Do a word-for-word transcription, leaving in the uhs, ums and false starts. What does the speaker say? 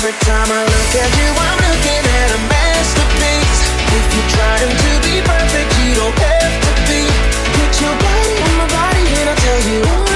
Every time I look at you, I'm looking at a masterpiece. If you're trying to be perfect, you don't have to be. Put your body on my body and I'll tell you.